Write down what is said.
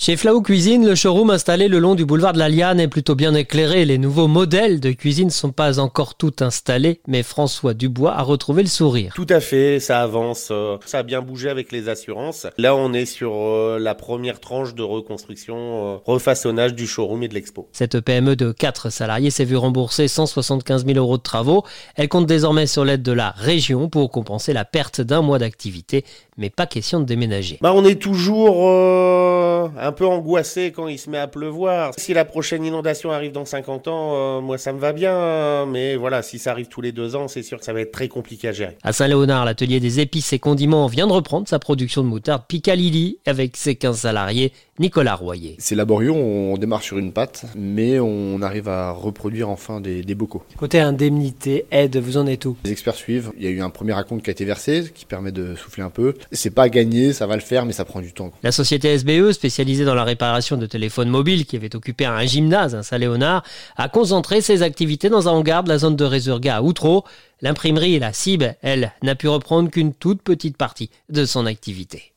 Chez Flau Cuisine, le showroom installé le long du boulevard de la Liane est plutôt bien éclairé. Les nouveaux modèles de cuisine ne sont pas encore tout installés, mais François Dubois a retrouvé le sourire. Tout à fait, ça avance, ça a bien bougé avec les assurances. Là, on est sur la première tranche de reconstruction, refaçonnage du showroom et de l'expo. Cette PME de 4 salariés s'est vue rembourser 175 000 € de travaux. Elle compte désormais sur l'aide de la région pour compenser la perte d'un mois d'activité, mais pas question de déménager. On est toujours un peu angoissé quand il se met à pleuvoir. Si la prochaine inondation arrive dans 50 ans, moi ça me va bien, mais voilà, si ça arrive tous les 2 ans, c'est sûr que ça va être très compliqué à gérer. À Saint-Léonard, l'atelier des épices et condiments vient de reprendre sa production de moutarde Picalilly avec ses 15 salariés. Nicolas Royer. C'est laborieux, on démarre sur une pâte, mais on arrive à reproduire enfin des bocaux. Côté indemnité, aide, vous en êtes où ? Les experts suivent, il y a eu un premier acompte qui a été versé, qui permet de souffler un peu. C'est pas gagné, ça va le faire, mais ça prend du temps. La société SBE, spécialisée dans la réparation de téléphones mobiles, qui avait occupé un gymnase à Saint-Léonard, a concentré ses activités dans un hangar de la zone de Résurga à Outreau. L'imprimerie et la CIB, elle, n'a pu reprendre qu'une toute petite partie de son activité.